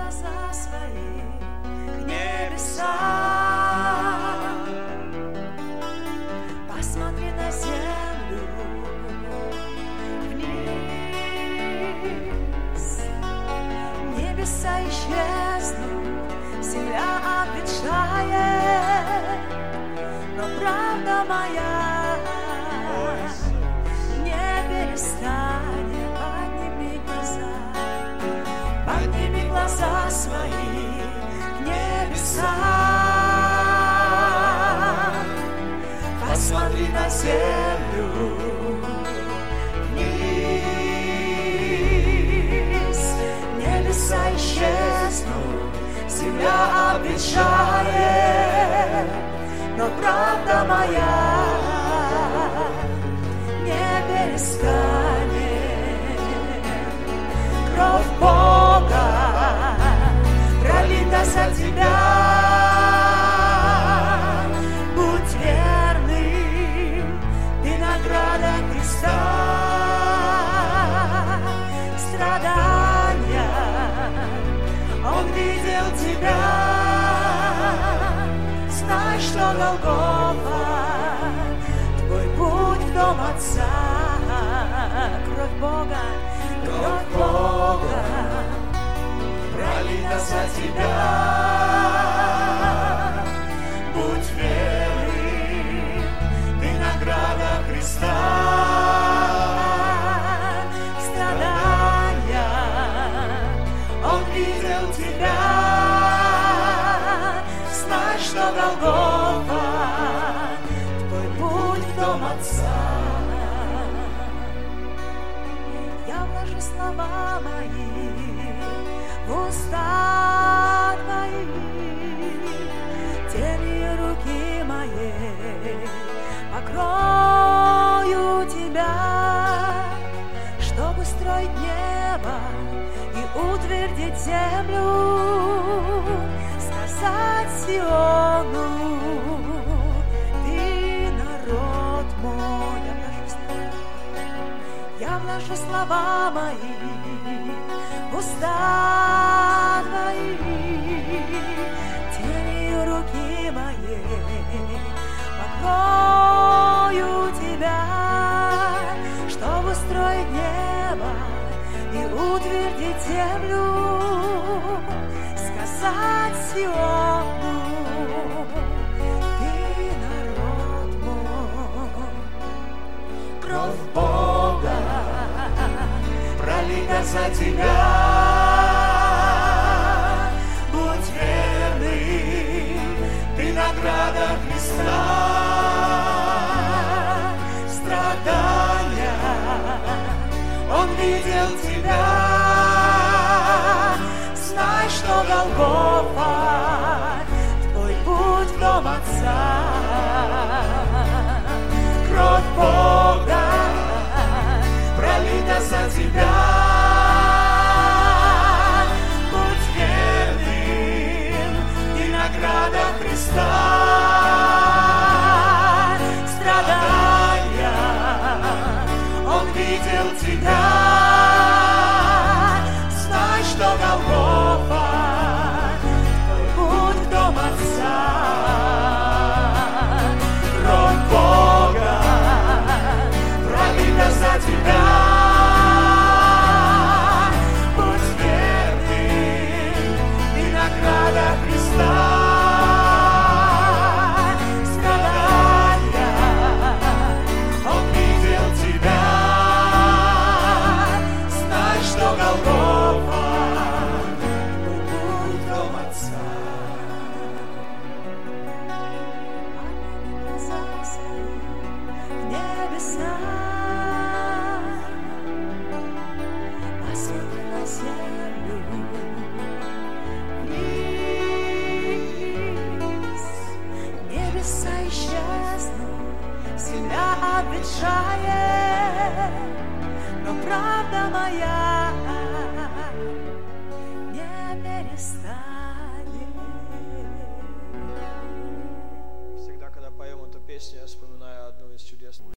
глаза свои к небесам, посмотри на землю вниз. Небеса исчезнут, земля обветшает, но правда моя не перестанет. Подними глаза свои к небесам, посмотри на землю вниз. Небеса исчезнут, земля обветшает, но правда моя не перестанет. Кровь Бога пролита за тебя. Будь верным, ты награда Христа. Страдания Он видел тебя. Знай, что Голгофа твой путь в дом Отца. Кровь Бога пролита за тебя. Будь верным, ты награда Христа. Страдания Он видел тебя. Знай, что Голгофа твой путь в дом Отца. Слова мои в уста твои, тенью руки моей покрою тебя, чтобы строить небо и утвердить землю, сказать Сиону: ты народ мой. Я вложу слова мои в уста твои, тенью руки моей покрою тебя, чтобы строить небо и утвердить землю, сказать Сиону: ты народ мой. Кровь Бога пролита за тебя. Будь верным, ты награда Христа. Страдания Он видел тебя. Знай, что Голгофа твой путь в дом Отца. Кровь Бога пролита за тебя. Будь верным, ты награда Христа. Страдания Он видел тебя. Знай, что Голгофа твой путь в дом Отца. Кровь Бога пролита за тебя. Будь верным, ты награда Христа. Страдания Он видел тебя. Знай, что Голгофа твой путь в дом Отца. Небеса, посмотри на землю вниз. Небеса исчезнут, земля обветшает, но правда моя не перестанет. Всегда, когда поем эту песню, я вспоминаю одну из чудесных